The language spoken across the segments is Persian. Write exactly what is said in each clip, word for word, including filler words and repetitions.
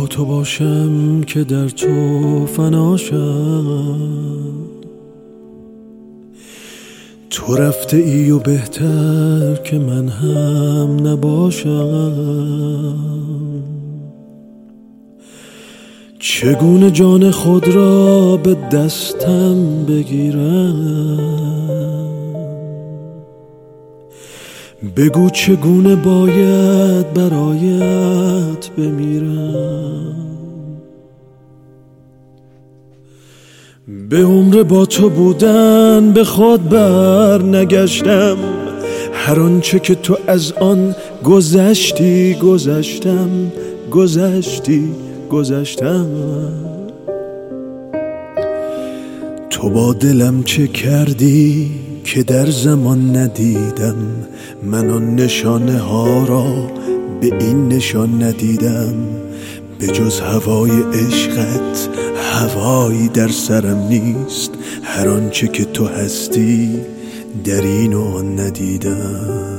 با تو باشم که در تو فناشم، تو رفته ای و بهتر که من هم نباشم. چگونه جان خود را به دستم بگیرم؟ بگو چگونه باید برایت بمیرم. به عمر با تو بودن به خود بر نگشتم، هر آنچه که تو از آن گذشتی گذشتم گذشتی گذشتم. تو با دلم چه کردی که در زمان ندیدم، من آن نشانه ها را به این نشان ندیدم. به جز هوای عشقت هوایی در سرم نیست، هر آنچه که تو هستی در این و آن ندیدم.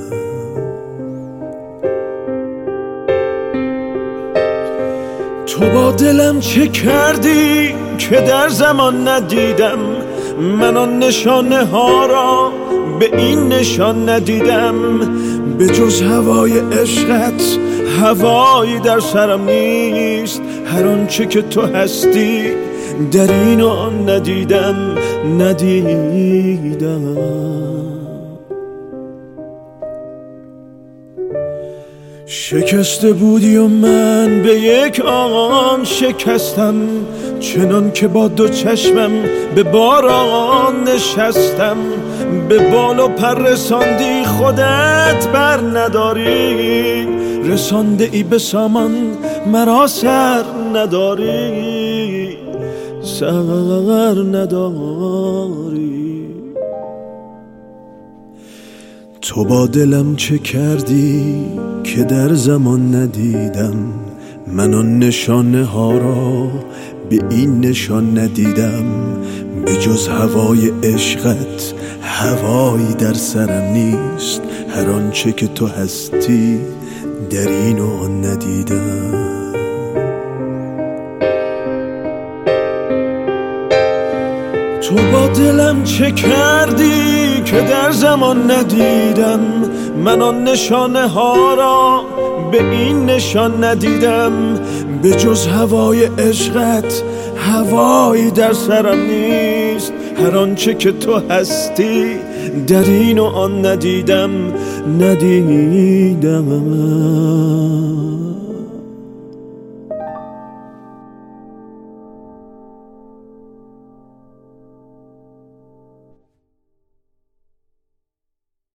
تو با دلم چه کردی که در زمان ندیدم، من آن نشانه ها را به این نشان ندیدم. به جز هوای عشقت هوایی در سرم نیست، هر آنچه که تو هستی در این و آن ندیدم ندیدم. شکسته بودی و من به یک آن شکستم، چنان که با دو چشمم به باران نشستم. به بال و پر رساندی خودت بر نداری، رسانده ای به سامان مرا سر نداری، سر نداری. تو با دلم چه کردی که در زمان ندیدم، من آن نشانه ها را به این نشان ندیدم. به جز هوای عشقت هوایی در سرم نیست، هر آنچه که تو هستی در این و آن ندیدم. تو با دلم چه کردی که در زمان ندیدم، من آن نشانه ها را به این نشان ندیدم. به جز هوای عشقت هوایی در سرم نیست، هر آنچه که تو هستی در این و آن ندیدم ندیدم.